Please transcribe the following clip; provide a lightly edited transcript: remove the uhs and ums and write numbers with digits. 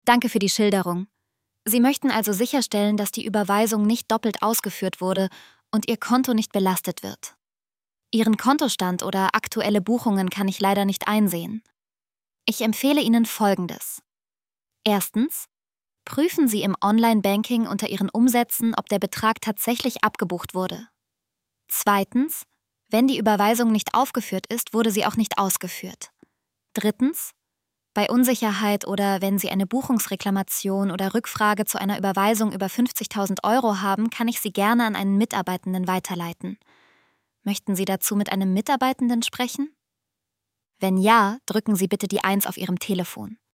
Danke für die Schilderung. Sie möchten also sicherstellen, dass die Überweisung nicht doppelt ausgeführt wurde und Ihr Konto nicht belastet wird. Ihren Kontostand oder aktuelle Buchungen kann ich leider nicht einsehen. Ich empfehle Ihnen Folgendes. Erstens: Prüfen Sie im Online-Banking unter Ihren Umsätzen, ob der Betrag tatsächlich abgebucht wurde. Zweitens: Wenn die Überweisung nicht aufgeführt ist, wurde sie auch nicht ausgeführt. Drittens: Bei Unsicherheit oder wenn Sie eine Buchungsreklamation oder Rückfrage zu einer Überweisung über 50.000 Euro haben, kann ich Sie gerne an einen Mitarbeitenden weiterleiten. Möchten Sie dazu mit einem Mitarbeitenden sprechen? Wenn ja, drücken Sie bitte die 1 auf Ihrem Telefon.